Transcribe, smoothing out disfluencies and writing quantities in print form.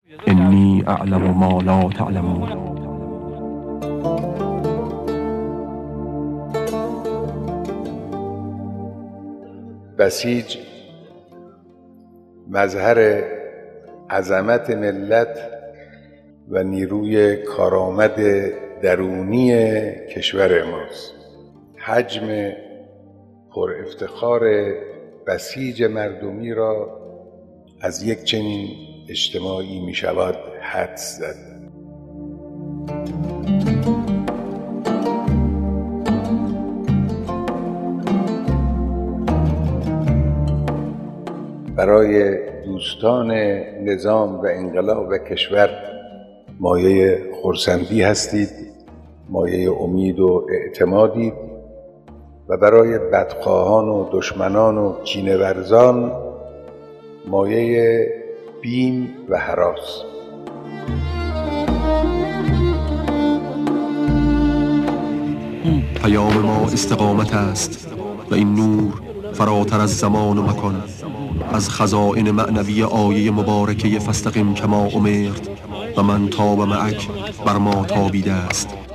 انی اعلم ما لا تعلمون. بسیج مظهر عظمت ملت و نیروی کارآمد درونی کشور ماست. حجم پر افتخار بسیج مردمی را از یک چنین اجتماعی می شود حدس زد. برای دوستان نظام و انقلاب کشور مایه خرسندی هستید، مایه امید و اعتمادید و برای بدخواهان و دشمنان و کینه‌ورزان مایه بیم و هراس. پیام ما استقامت است و این نور فراتر از زمان و مکان، از خزائن معنوی آیه مبارکه فاستقم کما امرت و من تاب معک بر ما تابیده است.